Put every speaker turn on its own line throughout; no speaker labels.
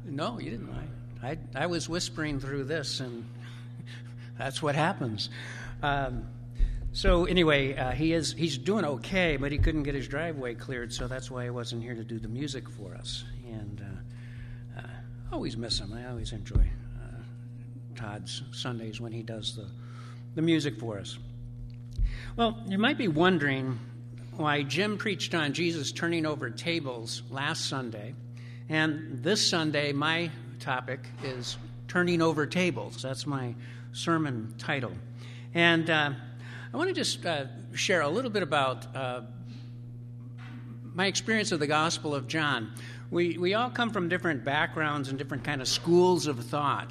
No, you didn't lie. I was whispering through this, and that's what happens. So anyway, he's doing okay, but he couldn't get his driveway cleared, so that's why he wasn't here to do the music for us. And I always miss him. I always enjoy Todd's Sundays when he does the music for us. Well, you might be wondering why Jim preached on Jesus turning over tables last Sunday, and this Sunday my topic is turning over tables. That's my sermon title. And I want to just share a little bit about my experience of the Gospel of John. We all come from different backgrounds and different kind of schools of thought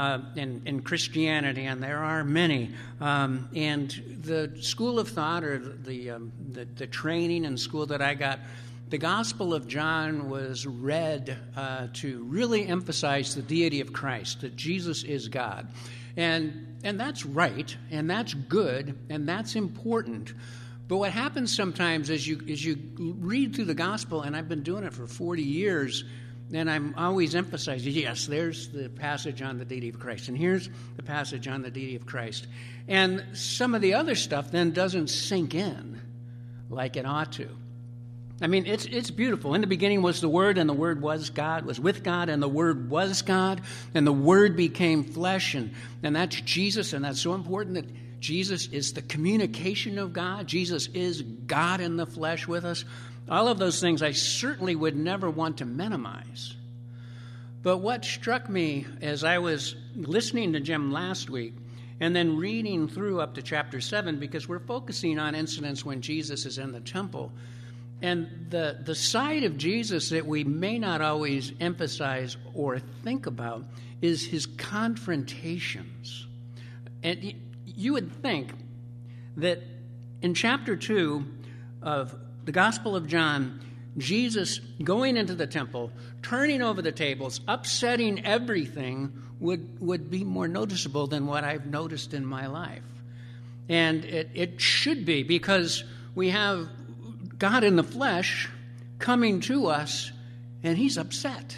in Christianity, and there are many. And the school of thought, or the training and school that I got, the Gospel of John was read to really emphasize the deity of Christ, that Jesus is God. And that's right, and that's good, and that's important. But what happens sometimes is you read through the gospel, and I've been doing it for 40 years, and I'm always emphasizing, yes, there's the passage on the deity of Christ, and here's the passage on the deity of Christ. And some of the other stuff then doesn't sink in like it ought to. I mean, it's beautiful. In the beginning was the Word, and the Word was God, was with God, and the Word was God, and the Word became flesh, and that's Jesus, and that's so important that Jesus is the communication of God. Jesus is God in the flesh with us. All of those things I certainly would never want to minimize. But what struck me as I was listening to Jim last week and then reading through up to chapter 7, because we're focusing on incidents when Jesus is in the temple, and the side of Jesus that we may not always emphasize or think about is his confrontations. And you would think that in chapter 2 of the Gospel of John, Jesus going into the temple, turning over the tables, upsetting everything would be more noticeable than what I've noticed in my life. And it should be, because we have God in the flesh coming to us, and he's upset.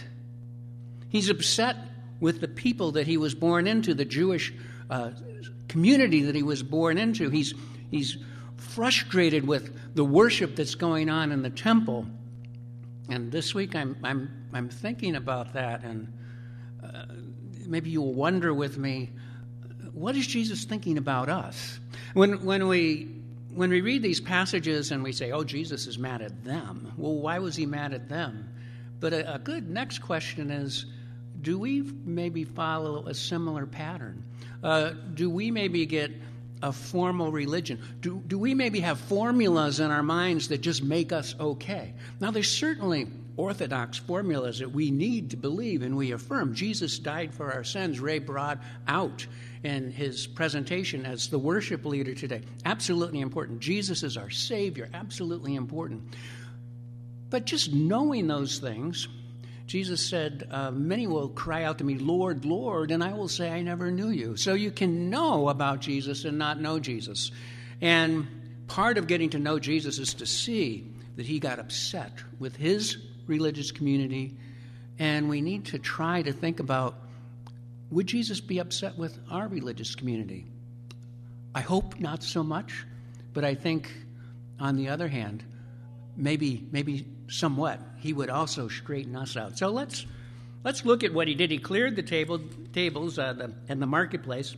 He's upset with the people that he was born into, the Jewish community that he was born into. He's frustrated with the worship that's going on in the temple. And this week I'm thinking about that, and maybe you'll wonder with me, what is Jesus thinking about us? When we read these passages and we say, oh, Jesus is mad at them. Well, why was he mad at them? But a good next question is, do we maybe follow a similar pattern? Do we maybe get a formal religion? Do we maybe have formulas in our minds that just make us okay? Now, there's certainly orthodox formulas that we need to believe and we affirm. Jesus died for our sins. Ray brought out in his presentation as the worship leader today. Absolutely important. Jesus is our Savior. Absolutely important. But just knowing those things, Jesus said, many will cry out to me, Lord, Lord, and I will say, I never knew you. So you can know about Jesus and not know Jesus. And part of getting to know Jesus is to see that he got upset with his religious community, and we need to try to think about, would Jesus be upset with our religious community? I hope not so much, but I think, on the other hand, maybe somewhat, he would also straighten us out. So let's look at what he did. He cleared the tables in the marketplace.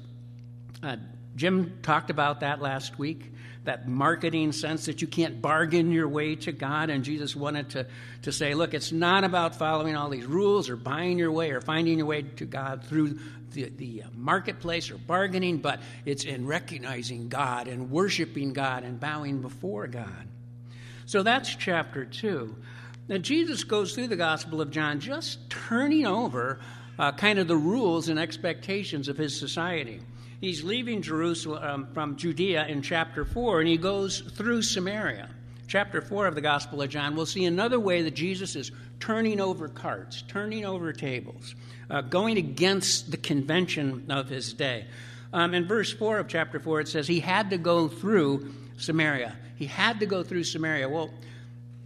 Jim talked about that last week, that marketing sense that you can't bargain your way to God. And Jesus wanted to say, look, it's not about following all these rules or buying your way or finding your way to God through the marketplace or bargaining, but it's in recognizing God and worshiping God and bowing before God. So that's chapter 2. Now, Jesus goes through the Gospel of John just turning over kind of the rules and expectations of his society. He's leaving Jerusalem from Judea in chapter 4, and he goes through Samaria. Chapter 4 of the Gospel of John, we'll see another way that Jesus is turning over carts, turning over tables, going against the convention of his day. In verse 4 of chapter 4, it says he had to go through Samaria. He had to go through Samaria. Well,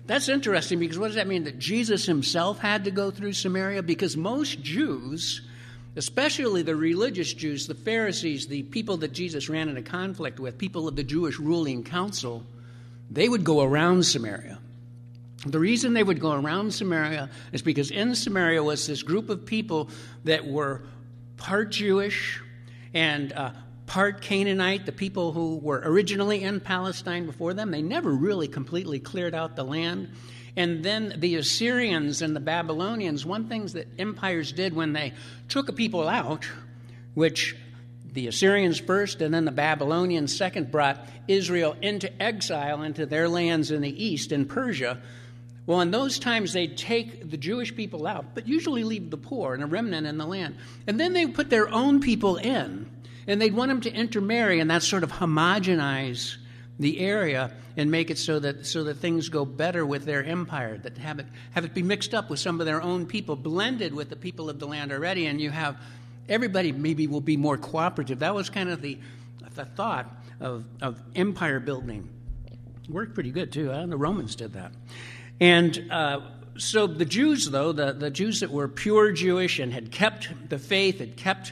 That's interesting, because what does that mean? That Jesus himself had to go through Samaria? Because most Jews, especially the religious Jews, the Pharisees, the people that Jesus ran into conflict with, people of the Jewish ruling council, they would go around Samaria. The reason they would go around Samaria is because in Samaria was this group of people that were part Jewish and part Canaanite, the people who were originally in Palestine before them. They never really completely cleared out the land. And then the Assyrians and the Babylonians, one thing that empires did when they took a people out, which the Assyrians first and then the Babylonians second brought Israel into exile into their lands in the east, in Persia. Well, in those times, they'd take the Jewish people out, but usually leave the poor and a remnant in the land. And then they'd put their own people in, and they'd want them to intermarry, and that sort of homogenize the area and make it so that things go better with their empire, that have it be mixed up with some of their own people, blended with the people of the land already, and you have everybody maybe will be more cooperative. That was kind of the thought of empire building. Worked pretty good, too. The Romans did that. And so the Jews, though, the Jews that were pure Jewish and had kept the faith, had kept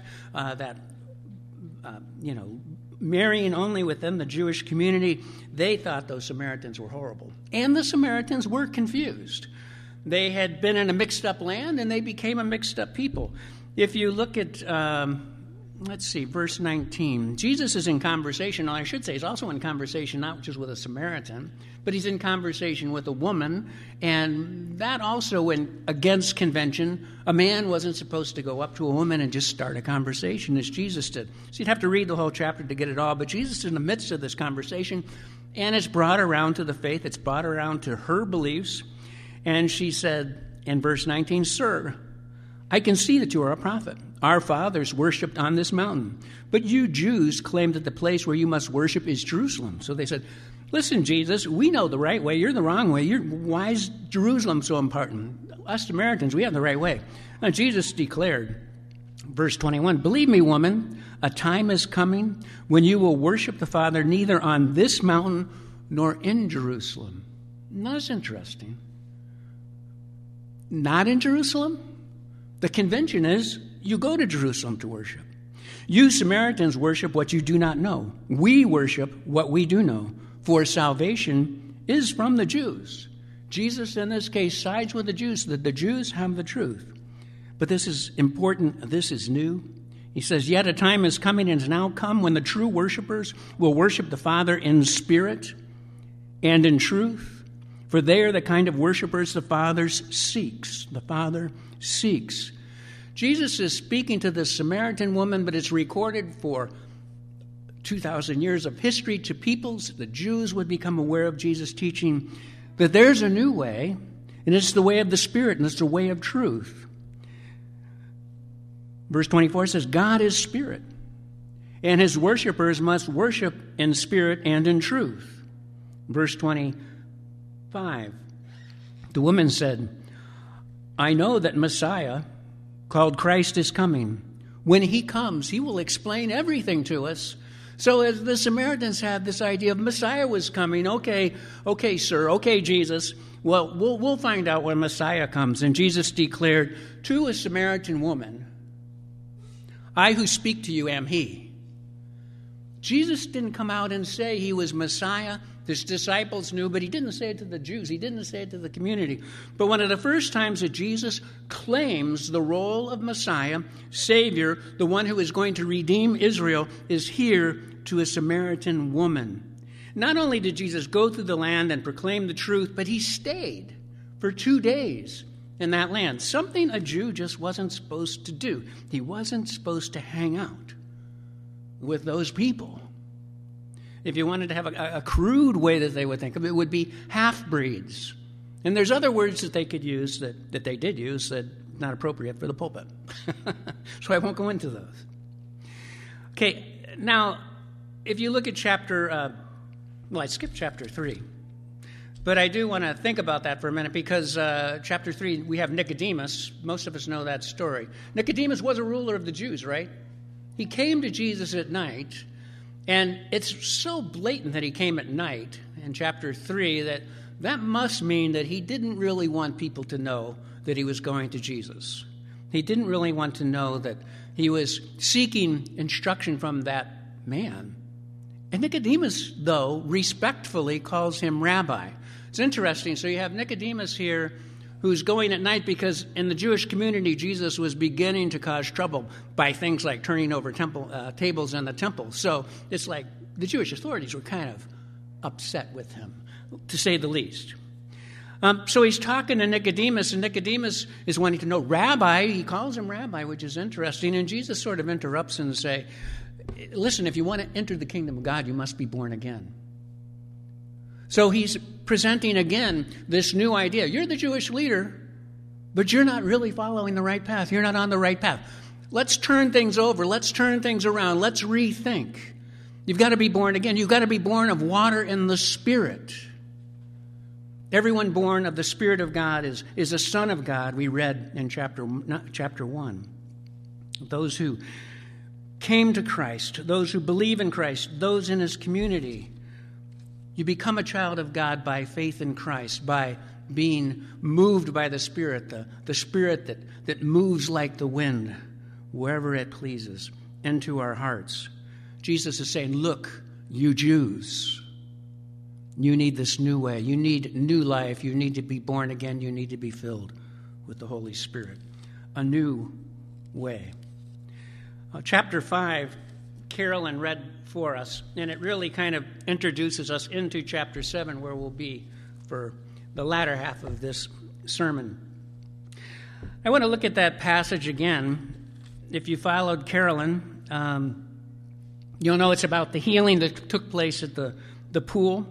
marrying only within the Jewish community, they thought those Samaritans were horrible. And the Samaritans were confused. They had been in a mixed-up land, and they became a mixed-up people. If you look at, verse 19. Jesus is in conversation, or I should say he's also in conversation not just with a Samaritan, but he's in conversation with a woman, and that also went against convention. A man wasn't supposed to go up to a woman and just start a conversation as Jesus did. So you'd have to read the whole chapter to get it all, but Jesus is in the midst of this conversation, and it's brought around to the faith, it's brought around to her beliefs, and she said in verse 19, "Sir, I can see that you are a prophet. Our fathers worshipped on this mountain, but you Jews claim that the place where you must worship is Jerusalem." So they said, "Listen, Jesus, we know the right way. You're the wrong way. Why is Jerusalem so important? Us Samaritans, we have the right way." Now, Jesus declared, verse 21, "Believe me, woman, a time is coming when you will worship the Father neither on this mountain nor in Jerusalem." Now, that's interesting. Not in Jerusalem? The convention is you go to Jerusalem to worship. You Samaritans worship what you do not know. We worship what we do know, for salvation is from the Jews. Jesus, in this case, sides with the Jews, that the Jews have the truth. But this is important. This is new. He says, "Yet a time is coming and has now come when the true worshipers will worship the Father in spirit and in truth. For they are the kind of worshipers the Father seeks." The Father seeks. Jesus is speaking to the Samaritan woman, but it's recorded for 2,000 years of history to peoples. The Jews would become aware of Jesus' teaching that there's a new way, and it's the way of the Spirit, and it's the way of truth. Verse 24 says, "God is spirit, and his worshipers must worship in spirit and in truth." Verse 25, the woman said, "I know that Messiah, called Christ, is coming. When he comes, he will explain everything to us." So as the Samaritans had this idea of Messiah was coming, okay, sir, okay, Jesus, well, we'll find out when Messiah comes. And Jesus declared to a Samaritan woman, "I who speak to you am he." Jesus didn't come out and say he was Messiah. His disciples knew, but he didn't say it to the Jews. He didn't say it to the community. But one of the first times that Jesus claims the role of Messiah, Savior, the one who is going to redeem Israel, is here to a Samaritan woman. Not only did Jesus go through the land and proclaim the truth, but he stayed for 2 days in that land, something a Jew just wasn't supposed to do. He wasn't supposed to hang out with those people. If you wanted to have a crude way that they would think of it, would be half-breeds. And there's other words that they could use that they did use that are not appropriate for the pulpit. So I won't go into those. Okay, now, if you look at I skipped chapter 3. But I do want to think about that for a minute because chapter 3, we have Nicodemus. Most of us know that story. Nicodemus was a ruler of the Jews, right? He came to Jesus at night. And it's so blatant that he came at night in chapter 3 that that must mean that he didn't really want people to know that he was going to Jesus. He didn't really want to know that he was seeking instruction from that man. And Nicodemus, though, respectfully calls him rabbi. It's interesting. So you have Nicodemus here who's going at night because in the Jewish community, Jesus was beginning to cause trouble by things like turning over tables in the temple. So it's like the Jewish authorities were kind of upset with him, to say the least. So he's talking to Nicodemus, and Nicodemus is wanting to know, Rabbi, he calls him Rabbi, which is interesting, and Jesus sort of interrupts him and say, listen, if you want to enter the kingdom of God, you must be born again. So he's presenting again this new idea. You're the Jewish leader, but you're not really following the right path. You're not on the right path. Let's turn things over. Let's turn things around. Let's rethink. You've got to be born again. You've got to be born of water and the Spirit. Everyone born of the Spirit of God is a son of God, we read in chapter 1. Those who came to Christ, those who believe in Christ, those in his community. You become a child of God by faith in Christ, by being moved by the Spirit, the Spirit that moves like the wind wherever it pleases into our hearts. Jesus is saying, look, you Jews, you need this new way. You need new life. You need to be born again. You need to be filled with the Holy Spirit. A new way. Chapter 5, Carolyn read for us, and it really kind of introduces us into chapter 7, where we'll be for the latter half of this sermon. I want to look at that passage again. If you followed Carolyn, you'll know it's about the healing that took place at the pool.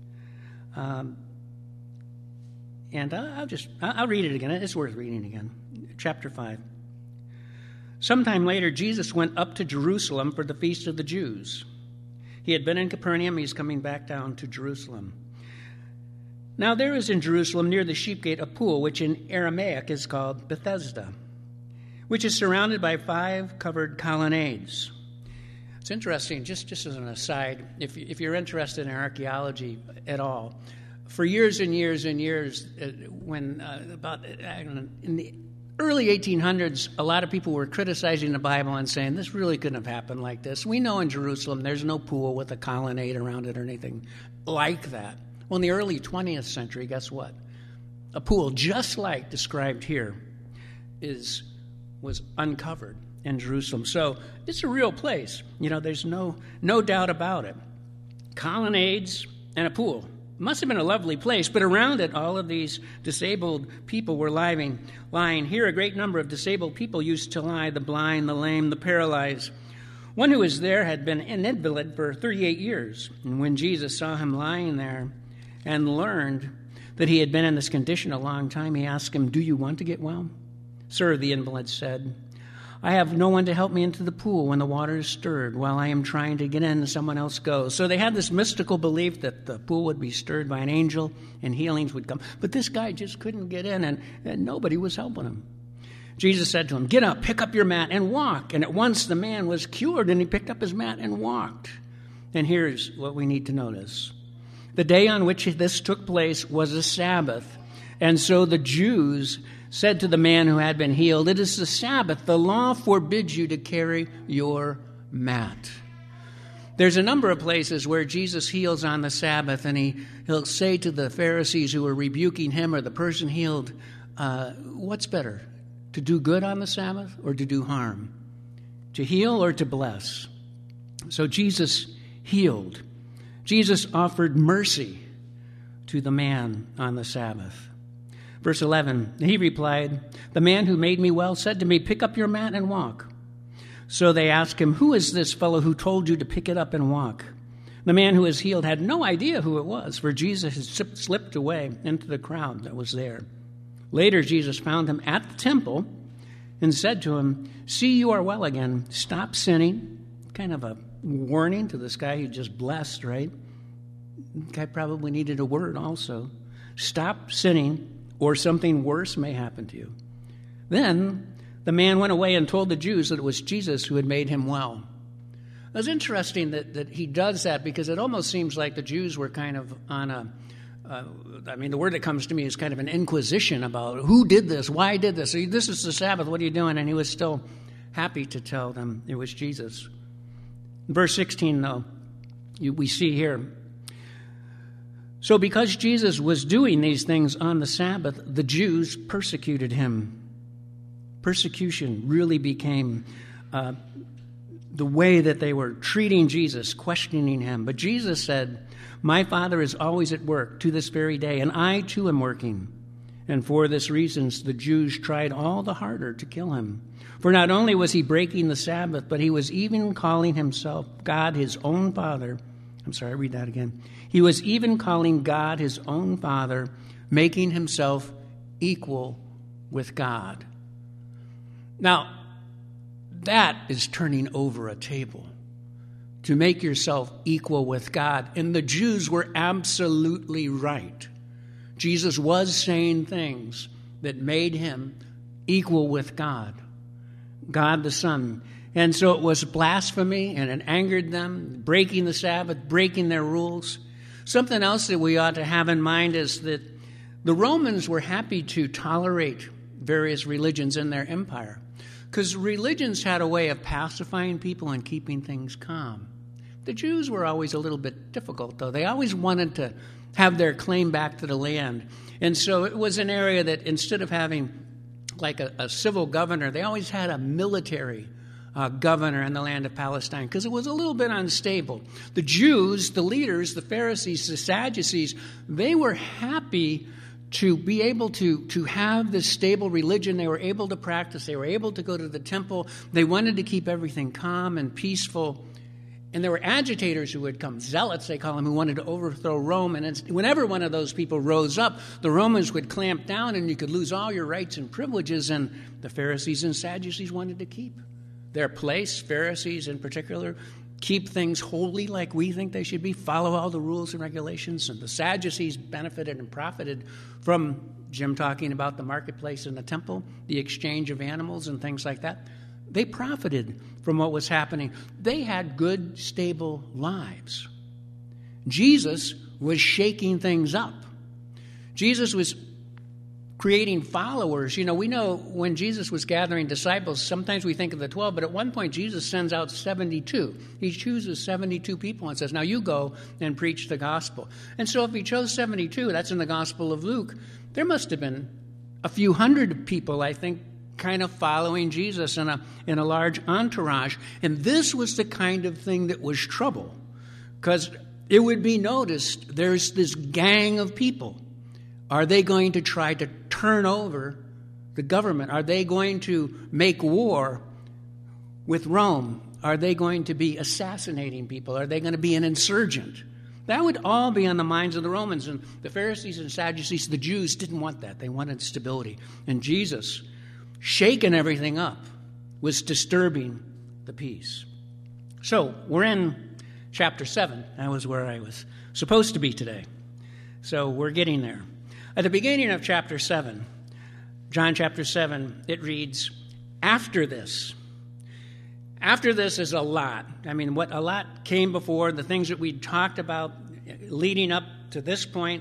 And I'll read it again. It's worth reading again. Chapter 5. Sometime later, Jesus went up to Jerusalem for the feast of the Jews. He had been in Capernaum. He's coming back down to Jerusalem. Now there is in Jerusalem near the sheep gate a pool, which in Aramaic is called Bethesda, which is surrounded by 5 covered colonnades. It's interesting, just as an aside, if you're interested in archaeology at all, for years and years and years, in the early 1800s, a lot of people were criticizing the Bible and saying, this really couldn't have happened like this. We know in Jerusalem there's no pool with a colonnade around it or anything like that. Well, in the early 20th century, guess what? A pool just like described here was uncovered in Jerusalem. So it's a real place. There's no doubt about it. Colonnades and a pool. It must have been a lovely place, but around it, all of these disabled people were lying. Here, a great number of disabled people used to lie, the blind, the lame, the paralyzed. One who was there had been an invalid for 38 years. And when Jesus saw him lying there and learned that he had been in this condition a long time, he asked him, do you want to get well? Sir, the invalid said, I have no one to help me into the pool when the water is stirred. While I am trying to get in, someone else goes. So they had this mystical belief that the pool would be stirred by an angel and healings would come. But this guy just couldn't get in, and nobody was helping him. Jesus said to him, get up, pick up your mat, and walk. And at once the man was cured, and he picked up his mat and walked. And here's what we need to notice. The day on which this took place was a Sabbath. And so the Jews said to the man who had been healed, it is the Sabbath. The law forbids you to carry your mat. There's a number of places where Jesus heals on the Sabbath, and he'll say to the Pharisees who are rebuking him or the person healed, what's better, to do good on the Sabbath or to do harm? To heal or to bless? So Jesus healed. Jesus offered mercy to the man on the Sabbath. Verse 11, he replied, the man who made me well said to me, pick up your mat and walk. So they asked him, who is this fellow who told you to pick it up and walk? The man who was healed had no idea who it was, for Jesus had slipped away into the crowd that was there. Later, Jesus found him at the temple and said to him, see, you are well again. Stop sinning. Kind of a warning to this guy who just blessed, right? The guy probably needed a word also. Stop sinning, or something worse may happen to you. Then the man went away and told the Jews that it was Jesus who had made him well. It was interesting that he does that, because it almost seems like the Jews were kind of on the word that comes to me is kind of an inquisition about who did this, why did this. This is the Sabbath, what are you doing? And he was still happy to tell them it was Jesus. In verse 16, though, we see here, so because Jesus was doing these things on the Sabbath, the Jews persecuted him. Persecution really became the way that they were treating Jesus, questioning him. But Jesus said, my Father is always at work to this very day, and I too am working. And for this reason, the Jews tried all the harder to kill him. For not only was he breaking the Sabbath, but he was even calling himself God his own Father. Read that again. He was even calling God his own Father, making himself equal with God. Now, that is turning over a table. To make yourself equal with God. And the Jews were absolutely right. Jesus was saying things that made him equal with God. God the Son. And so it was blasphemy, and it angered them, breaking the Sabbath, breaking their rules. Something else that we ought to have in mind is that the Romans were happy to tolerate various religions in their empire, because religions had a way of pacifying people and keeping things calm. The Jews were always a little bit difficult, though. They always wanted to have their claim back to the land. And so it was an area that instead of having like a civil governor, they always had a military governor in the land of Palestine, because it was a little bit unstable. The Jews, the leaders, the Pharisees, the Sadducees, they were happy to be able to have this stable religion. They were able to practice. They were able to go to the temple. They wanted to keep everything calm and peaceful. And there were agitators who would come, zealots they call them, who wanted to overthrow Rome. And whenever one of those people rose up, the Romans would clamp down and you could lose all your rights and privileges. And the Pharisees and Sadducees wanted to keep their place. Pharisees in particular keep things holy like we think they should be, follow all the rules and regulations. And the Sadducees benefited and profited from Jim talking about the marketplace and the temple, the exchange of animals and things like that. They profited from what was happening. They had good, stable lives. Jesus was shaking things up. Jesus was creating followers. You know, we know when Jesus was gathering disciples, sometimes we think of the 12, but at one point Jesus sends out 72. He chooses 72 people and says, now you go and preach the gospel. And so if he chose 72, that's in the Gospel of Luke, there must have been a few hundred people, I think, kind of following Jesus in a large entourage. And this was the kind of thing that was trouble, because it would be noticed there's this gang of people. Are they going to try to turn over the government? Are they going to make war with Rome? Are they going to be assassinating people? Are they going to be an insurgent? That would all be on the minds of the Romans. And the Pharisees and Sadducees, the Jews, didn't want that. They wanted stability. And Jesus, shaking everything up, was disturbing the peace. So we're in chapter 7. That was where I was supposed to be today. So we're getting there. At the beginning of chapter 7, John chapter 7, it reads, after this. After this is a lot. I mean, what a lot came before, the things that we talked about leading up to this point,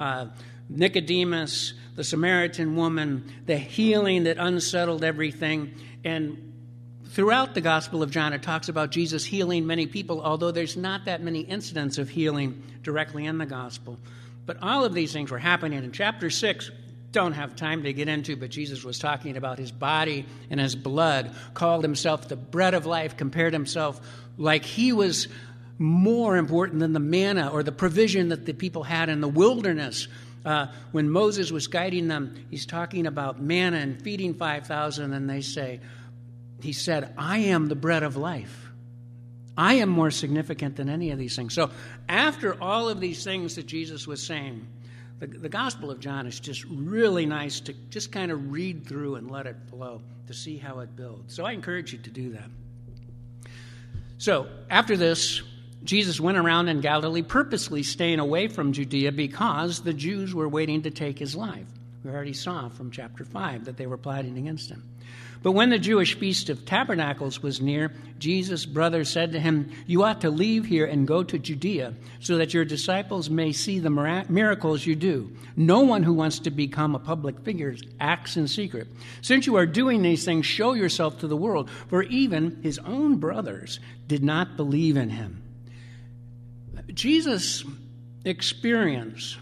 Nicodemus, the Samaritan woman, the healing that unsettled everything. And throughout the Gospel of John, it talks about Jesus healing many people, although there's not that many incidents of healing directly in the Gospel. But all of these things were happening. In chapter 6, don't have time to get into, but Jesus was talking about his body and his blood, called himself the bread of life, compared himself like he was more important than the manna or the provision that the people had in the wilderness. When Moses was guiding them, he's talking about manna and feeding 5,000, and he said, I am the bread of life. I am more significant than any of these things. So after all of these things that Jesus was saying, the Gospel of John is just really nice to just kind of read through and let it flow to see how it builds. So I encourage you to do that. So after this, Jesus went around in Galilee, purposely staying away from Judea because the Jews were waiting to take his life. We already saw from chapter 5 that they were plotting against him. But when the Jewish Feast of Tabernacles was near, Jesus' brothers said to him, "You ought to leave here and go to Judea, so that your disciples may see the miracles you do. No one who wants to become a public figure acts in secret. Since you are doing these things, show yourself to the world." For even his own brothers did not believe in him. Jesus' experience,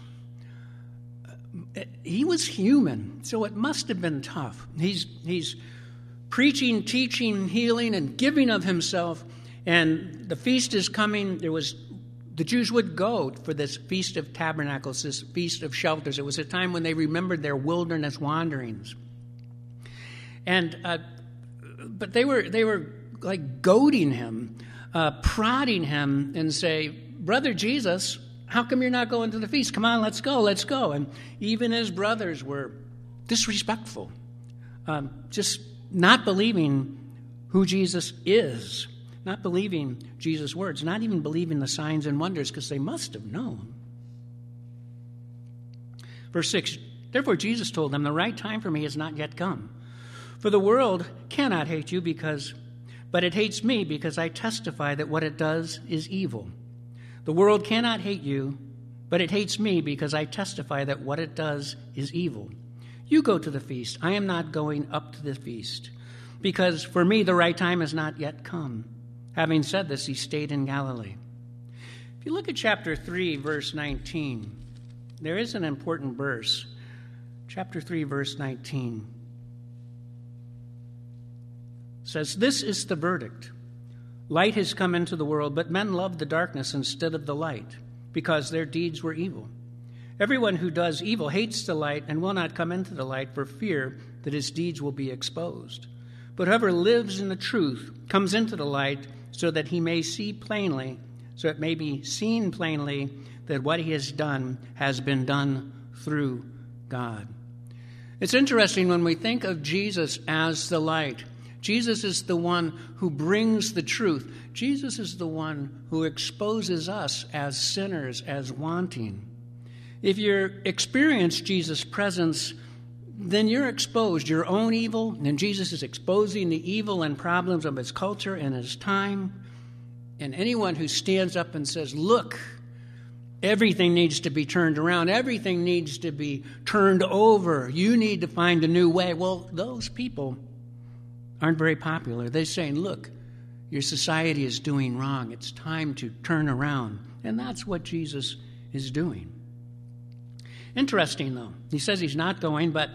he was human, so it must have been tough. He's preaching, teaching, healing, and giving of himself, and the feast is coming. The Jews would go for this Feast of Tabernacles, this Feast of Shelters. It was a time when they remembered their wilderness wanderings, and but they were like goading him, prodding him, and say, "Brother Jesus, how come you're not going to the feast? Come on, let's go. And even his brothers were disrespectful, just not believing who Jesus is, not believing Jesus' words, not even believing the signs and wonders, because they must have known. Verse 6, therefore Jesus told them, "The right time for me has not yet come. For the world cannot hate you, but it hates me because I testify that what it does is evil. The world cannot hate you, but it hates me because I testify that what it does is evil. You go to the feast. I am not going up to the feast, because for me the right time has not yet come." Having said this, he stayed in Galilee. If you look at chapter 3, verse 19, there is an important verse. Chapter 3, verse 19 says, "This is the verdict. Light has come into the world, but men loved the darkness instead of the light, because their deeds were evil. Everyone who does evil hates the light and will not come into the light for fear that his deeds will be exposed. But whoever lives in the truth comes into the light so that he may see plainly, so it may be seen plainly that what he has done has been done through God." It's interesting when we think of Jesus as the light. Jesus is the one who brings the truth. Jesus is the one who exposes us as sinners, as wanting. If you experience Jesus' presence, then you're exposed. Your own evil, and Jesus is exposing the evil and problems of his culture and his time. And anyone who stands up and says, "Look, everything needs to be turned around. Everything needs to be turned over. You need to find a new way." Well, those people aren't very popular. They're saying, "Look, your society is doing wrong. It's time to turn around." And that's what Jesus is doing. Interesting, though. He says he's not going, but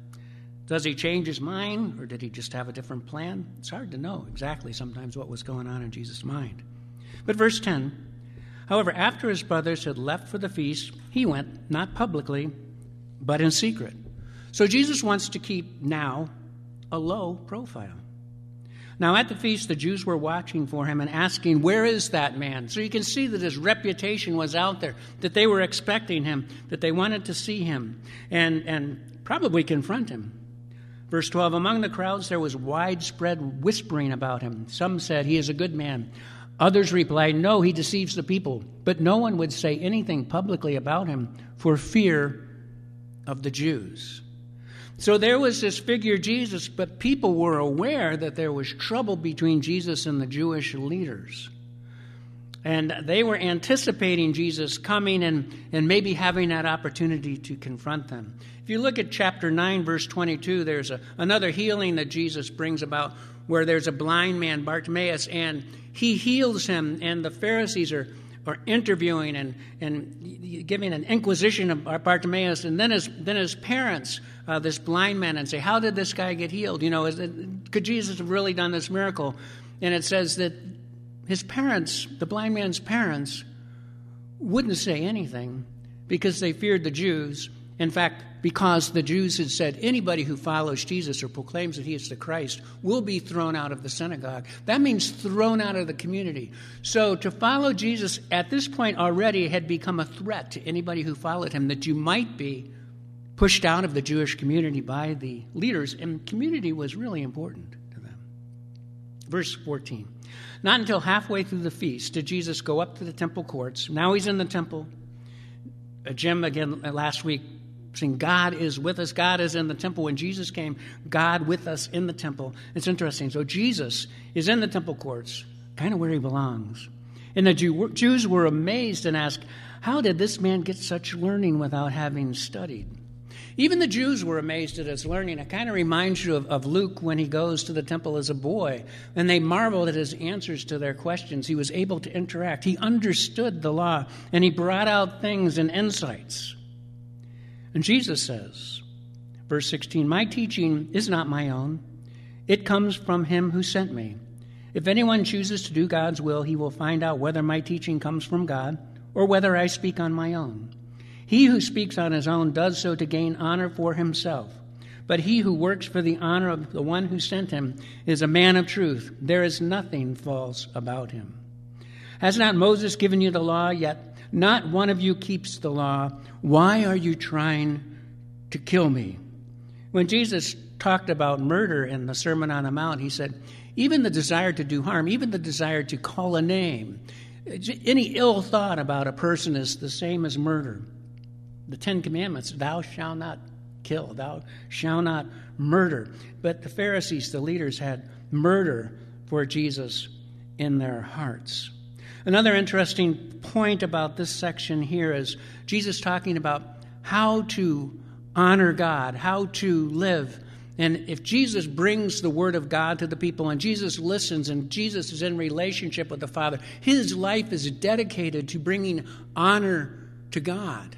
does he change his mind, or did he just have a different plan? It's hard to know exactly sometimes what was going on in Jesus' mind. But verse 10, however, after his brothers had left for the feast, he went, not publicly, but in secret. So Jesus wants to keep now a low profile. Now at the feast, the Jews were watching for him and asking, "Where is that man?" So you can see that his reputation was out there, that they were expecting him, that they wanted to see him and probably confront him. Verse 12, among the crowds there was widespread whispering about him. Some said, "He is a good man." Others replied, "No, he deceives the people." But no one would say anything publicly about him for fear of the Jews. So there was this figure Jesus, but people were aware that there was trouble between Jesus and the Jewish leaders. And they were anticipating Jesus coming and maybe having that opportunity to confront them. If you look at chapter 9, verse 22, there's another healing that Jesus brings about, where there's a blind man, Bartimaeus, and he heals him, and the Pharisees are interviewing and giving an inquisition of Bartimaeus, and then his parents, this blind man, and say, "How did this guy get healed? Could Jesus have really done this miracle?" And it says that his parents, the blind man's parents, wouldn't say anything because they feared the Jews. In fact, because the Jews had said anybody who follows Jesus or proclaims that he is the Christ will be thrown out of the synagogue. That means thrown out of the community. So to follow Jesus at this point already had become a threat to anybody who followed him, that you might be pushed out of the Jewish community by the leaders, and community was really important to them. Verse 14, not until halfway through the feast did Jesus go up to the temple courts. Now he's in the temple. Jim, again, last week, saying God is with us. God is in the temple. When Jesus came, God with us in the temple. It's interesting. So Jesus is in the temple courts, kind of where he belongs. And the Jews were amazed and asked, how did this man get such learning without having studied? Even the Jews were amazed at his learning. It kind of reminds you of Luke when he goes to the temple as a boy, and they marveled at his answers to their questions. He was able to interact. He understood the law, and he brought out things and insights. And Jesus says, verse 16, my teaching is not my own. It comes from him who sent me. If anyone chooses to do God's will, he will find out whether my teaching comes from God or whether I speak on my own. He who speaks on his own does so to gain honor for himself. But he who works for the honor of the one who sent him is a man of truth. There is nothing false about him. Has not Moses given you the law? Yet not one of you keeps the law. Why are you trying to kill me? When Jesus talked about murder in the Sermon on the Mount, he said, even the desire to do harm, even the desire to call a name, any ill thought about a person is the same as murder. The Ten Commandments, thou shalt not kill, thou shalt not murder. But the Pharisees, the leaders, had murder for Jesus in their hearts. Another interesting point about this section here is Jesus talking about how to honor God, how to live. And if Jesus brings the word of God to the people and Jesus listens and Jesus is in relationship with the Father, his life is dedicated to bringing honor to God.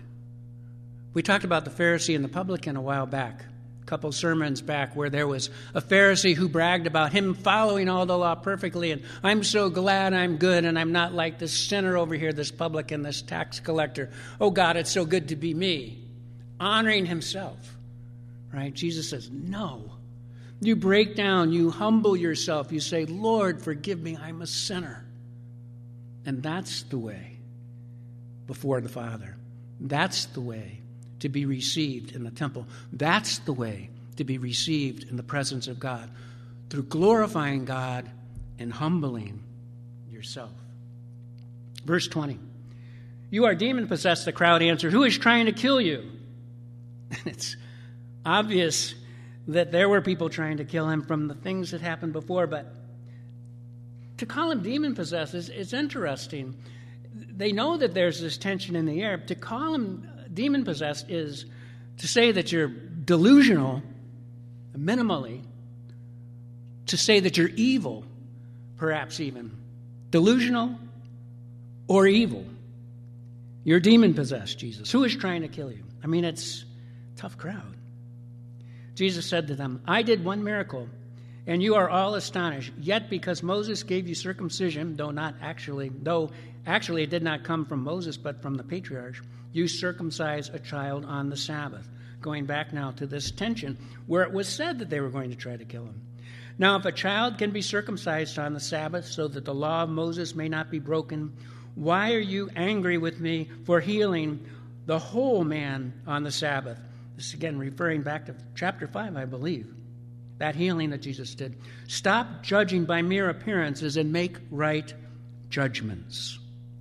We talked about the Pharisee and the publican a while back, a couple sermons back, where there was a Pharisee who bragged about him following all the law perfectly, and I'm so glad I'm good and I'm not like this sinner over here, this publican, this tax collector. Oh God, it's so good to be me. Honoring himself, right? Jesus says, no. You break down, you humble yourself, you say, Lord, forgive me, I'm a sinner. And that's the way before the Father. That's the way to be received in the temple. That's the way to be received in the presence of God, through glorifying God and humbling yourself. Verse 20. You are demon-possessed, the crowd answered. Who is trying to kill you? And it's obvious that there were people trying to kill him from the things that happened before, but to call him demon-possessed is interesting. They know that there's this tension in the air. To call him demon-possessed is to say that you're delusional, minimally, to say that you're evil, perhaps even. Delusional or evil. You're demon-possessed, Jesus. Who is trying to kill you? I mean, it's a tough crowd. Jesus said to them, I did one miracle, and you are all astonished. Yet because Moses gave you circumcision, though actually it did not come from Moses, but from the patriarchs, you circumcise a child on the Sabbath. Going back now to this tension where it was said that they were going to try to kill him. Now, if a child can be circumcised on the Sabbath so that the law of Moses may not be broken, why are you angry with me for healing the whole man on the Sabbath? This is again referring back to chapter 5, I believe. That healing that Jesus did. Stop judging by mere appearances and make right judgments.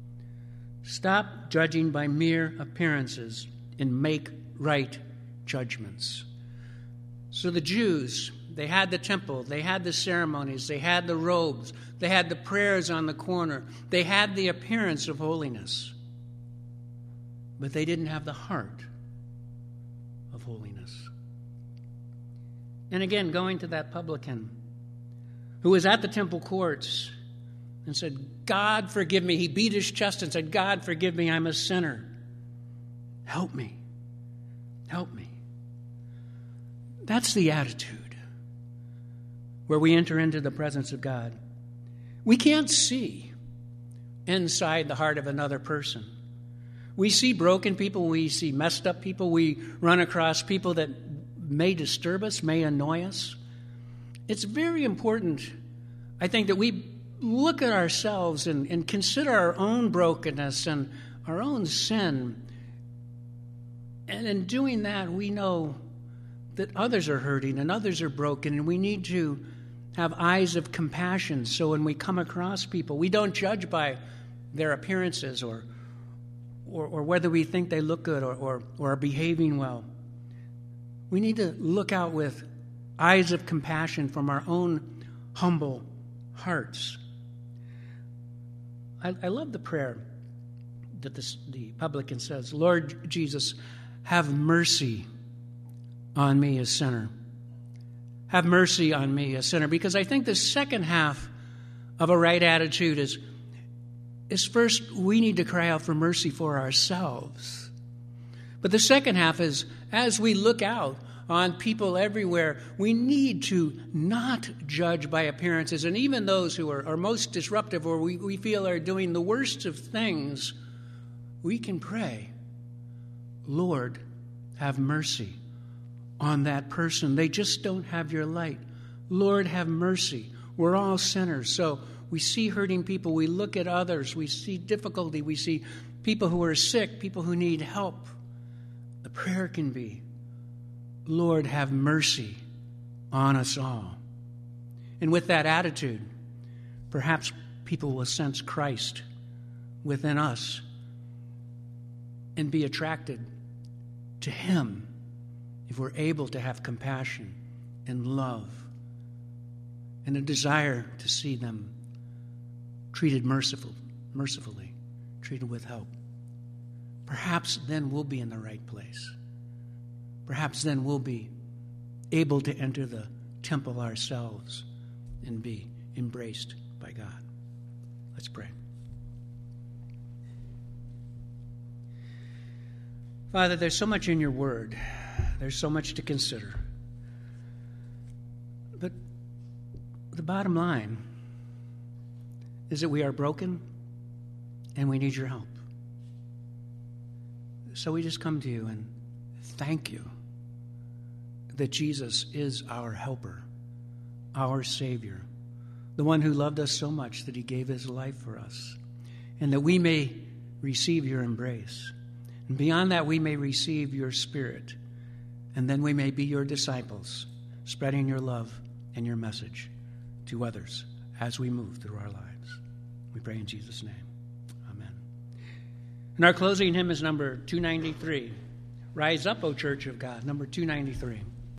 Stop judging by mere appearances and make right judgments. So the Jews, they had the temple, they had the ceremonies, they had the robes, they had the prayers on the corner, they had the appearance of holiness. But they didn't have the heart of holiness. And again, going to that publican who was at the temple courts and said, God, forgive me. He beat his chest and said, God, forgive me. I'm a sinner. Help me. Help me. That's the attitude where we enter into the presence of God. We can't see inside the heart of another person. We see broken people. We see messed up people. We run across people that may disturb us, may annoy us. It's very important, I think, that we look at ourselves and consider our own brokenness and our own sin. And in doing that, we know that others are hurting and others are broken, and we need to have eyes of compassion. So when we come across people, we don't judge by their appearances or whether we think they look good or are behaving well. We need to look out with eyes of compassion from our own humble hearts. I love the prayer that the publican says, Lord Jesus, have mercy on me, a sinner. Have mercy on me, a sinner. Because I think the second half of a right attitude is first, we need to cry out for mercy for ourselves. But the second half is, as we look out on people everywhere, we need to not judge by appearances. And even those who are most disruptive or we feel are doing the worst of things, we can pray, Lord, have mercy on that person. They just don't have your light. Lord, have mercy. We're all sinners. So we see hurting people. We look at others. We see difficulty. We see people who are sick, people who need help. The prayer can be, Lord, have mercy on us all. And with that attitude, perhaps people will sense Christ within us and be attracted to Him if we're able to have compassion and love and a desire to see them treated mercifully, treated with help. Perhaps then we'll be in the right place. Perhaps then we'll be able to enter the temple ourselves and be embraced by God. Let's pray. Father, there's so much in your word. There's so much to consider. But the bottom line is that we are broken and we need your help. So we just come to you and thank you that Jesus is our helper, our Savior, the one who loved us so much that he gave his life for us, and that we may receive your embrace. And beyond that, we may receive your Spirit, and then we may be your disciples, spreading your love and your message to others as we move through our lives. We pray in Jesus' name. Amen. And our closing hymn is number 293. Rise up, O Church of God, number 293.